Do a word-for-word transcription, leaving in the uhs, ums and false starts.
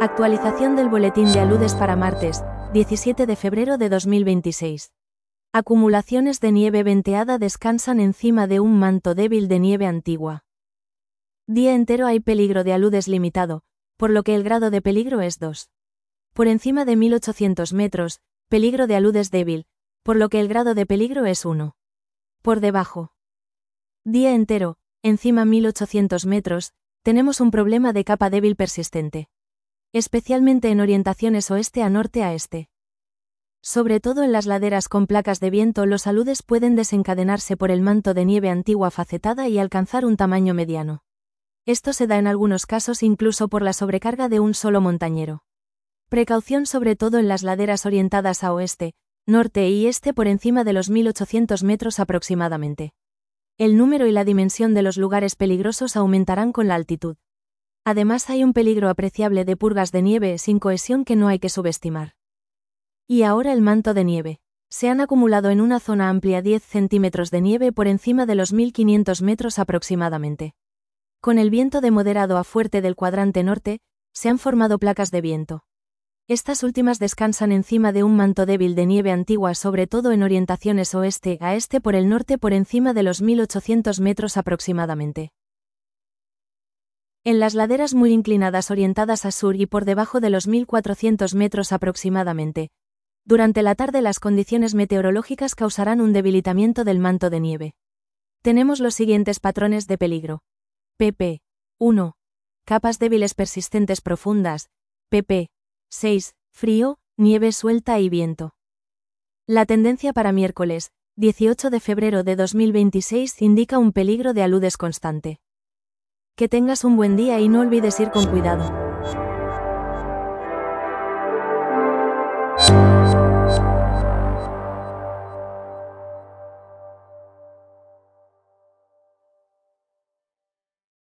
Actualización del boletín de aludes para martes, diecisiete de febrero de dos mil veintiséis. Acumulaciones de nieve venteada descansan encima de un manto débil de nieve antigua. Día entero hay peligro de aludes limitado, por lo que el grado de peligro es dos. Por encima de mil ochocientos metros, peligro de aludes débil, por lo que el grado de peligro es uno. Por debajo. Día entero, encima mil ochocientos metros, tenemos un problema de capa débil persistente. Especialmente en orientaciones oeste a norte a este. Sobre todo en las laderas con placas de viento, los aludes pueden desencadenarse por el manto de nieve antigua facetada y alcanzar un tamaño mediano. Esto se da en algunos casos incluso por la sobrecarga de un solo montañero. Precaución sobre todo en las laderas orientadas a oeste, norte y este por encima de los mil ochocientos metros aproximadamente. El número y la dimensión de los lugares peligrosos aumentarán con la altitud. Además hay un peligro apreciable de purgas de nieve sin cohesión que no hay que subestimar. Y ahora el manto de nieve. Se han acumulado en una zona amplia diez centímetros de nieve por encima de los mil quinientos metros aproximadamente. Con el viento de moderado a fuerte del cuadrante norte, se han formado placas de viento. Estas últimas descansan encima de un manto débil de nieve antigua, sobre todo en orientaciones oeste a este por el norte por encima de los mil ochocientos metros aproximadamente. En las laderas muy inclinadas orientadas a sur y por debajo de los mil cuatrocientos metros aproximadamente. Durante la tarde las condiciones meteorológicas causarán un debilitamiento del manto de nieve. Tenemos los siguientes patrones de peligro. pp. uno. Capas débiles persistentes profundas. pp. seis. Frío, nieve suelta y viento. La tendencia para miércoles, dieciocho de febrero de dos mil veintiséis, indica un peligro de aludes constante. Que tengas un buen día y no olvides ir con cuidado.